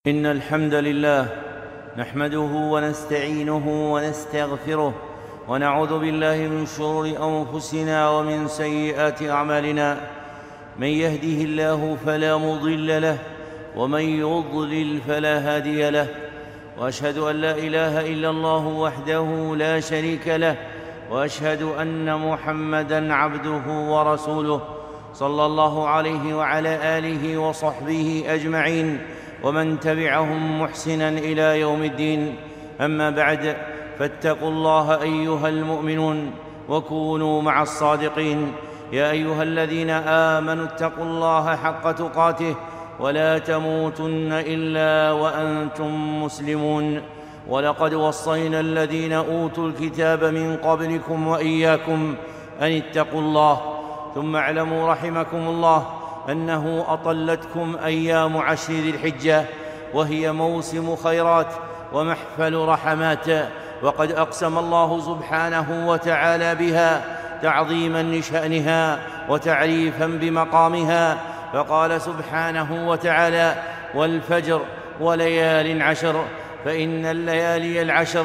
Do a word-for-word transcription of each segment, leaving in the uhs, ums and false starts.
إن الحمد لله نحمده ونستعينه ونستغفره ونعوذ بالله من شرور أنفسنا ومن سيئات أعمالنا. من يهده الله فلا مضل له ومن يضلل فلا هادي له، وأشهد أن لا إله إلا الله وحده لا شريك له، وأشهد أن محمدًا عبده ورسوله صلى الله عليه وعلى آله وصحبه أجمعين ومن تبعهم محسناً إلى يوم الدين. أما بعد، فاتقوا الله أيها المؤمنون وكونوا مع الصادقين. يا أيها الذين آمنوا اتقوا الله حق تقاته ولا تموتن إلا وأنتم مسلمون. ولقد وصينا الذين أوتوا الكتاب من قبلكم وإياكم أن اتقوا الله. ثم اعلموا رحمكم الله أنه أطلتكم أيام عشر ذي الحجة، وهي موسم خيرات ومحفل رحمات، وقد أقسم الله سبحانه وتعالى بها تعظيماً لشأنها وتعريفاً بمقامها، فقال سبحانه وتعالى: والفجر وليال عشر. فإن الليالي العشر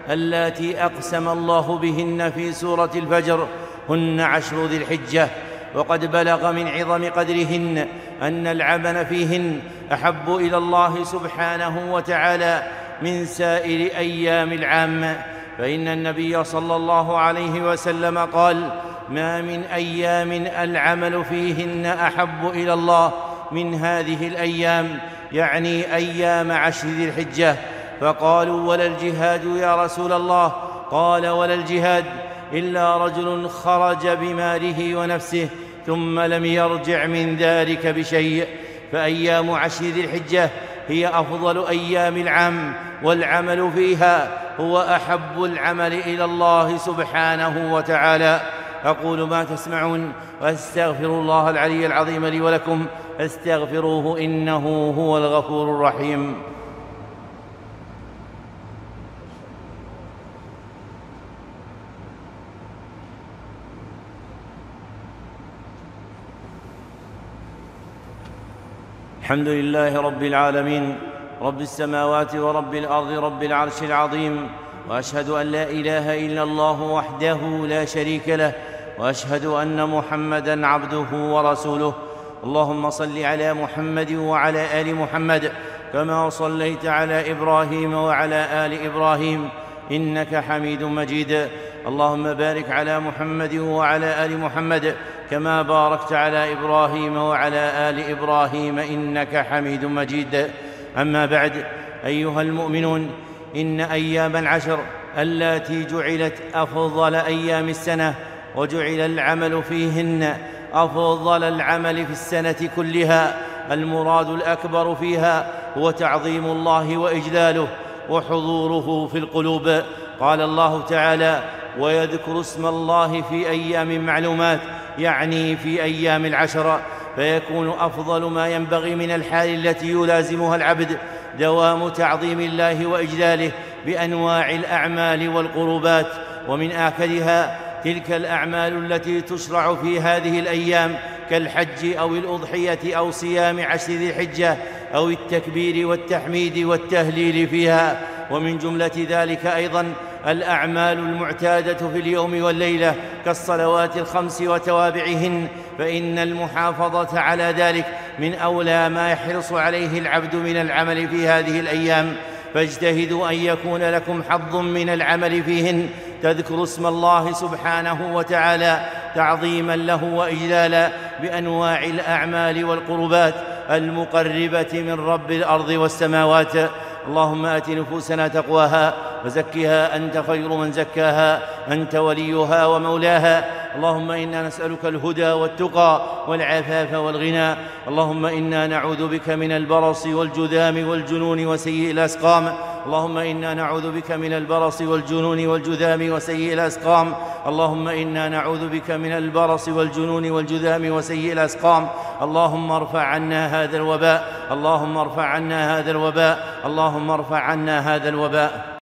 اللاتي أقسم الله بهن في سورة الفجر هن عشر ذي الحجة، وقد بلغ من عظم قدرهن أن العمل فيهن أحب إلى الله سبحانه وتعالى من سائر أيام العام. فإن النبي صلى الله عليه وسلم قال: ما من أيام العمل فيهن أحب إلى الله من هذه الأيام، يعني أيام عشر ذي الحجة. فقالوا: ولا الجهاد يا رسول الله؟ قال: ولا الجهاد إلا رجل خرج بماله ونفسه ثم لم يرجع من ذلك بشيء. فأيام عشر ذي الحجة هي أفضل أيام العام، والعمل فيها هو أحب العمل إلى الله سبحانه وتعالى. أقول ما تسمعون وأستغفر الله العلي العظيم لي ولكم، فاستغفروه إنه هو الغفور الرحيم. الحمد لله رب العالمين، رب السماوات ورب الأرض، رب العرش العظيم، وأشهد أن لا إله إلا الله وحده لا شريك له، وأشهد أن محمدًا عبده ورسوله. اللهم صل على محمد وعلى آل محمد كما صليت على إبراهيم وعلى آل إبراهيم إنك حميد مجيد. اللهم بارك على محمد وعلى آل محمد كما باركت على إبراهيم وعلى آل إبراهيم إنك حميد مجيد. أما بعد، أيها المؤمنون، إن أيام العشر اللاتي جعلت أفضل أيام السنة وجعل العمل فيهن أفضل العمل في السنة كلها، المراد الأكبر فيها هو تعظيم الله وإجلاله وحضوره في القلوب. قال الله تعالى: ويذكر اسم الله في أيام معلومات، يعني في أيام العشر. فيكون أفضل ما ينبغي من الحال التي يلازمها العبد دوام تعظيم الله وإجلاله بأنواع الأعمال والقربات. ومن آكدها تلك الأعمال التي تشرع في هذه الأيام كالحج أو الأضحية أو صيام عشر ذي الحجة أو التكبير والتحميد والتهليل فيها. ومن جملة ذلك أيضاً الأعمال المعتادة في اليوم والليلة كالصلوات الخمس وتوابعهن، فإن المحافظة على ذلك من أولى ما يحرص عليه العبد من العمل في هذه الأيام. فاجتهدوا أن يكون لكم حظ من العمل فيهن، تذكر اسم الله سبحانه وتعالى تعظيماً له وإجلالا بأنواع الأعمال والقربات المقربة من رب الأرض والسماوات. اللهم آت نفوسنا تقواها وزكها أنت خير من زكاها، أنت وليها ومولاها. اللهم إنا نسألك الهدى والتقى والعفاف والغنى. اللهم إنا نعوذ بك من البرص والجذام والجنون وسيء الأسقام. اللهم إنا نعوذ بك من البرص والجنون والجذام وسيء الأسقام. اللهم إنا نعوذ بك من البرص والجنون والجذام وسيء الأسقام. اللهم ارفع عنا هذا الوباء، اللهم ارفع عنا هذا الوباء، اللهم ارفع عنا هذا الوباء.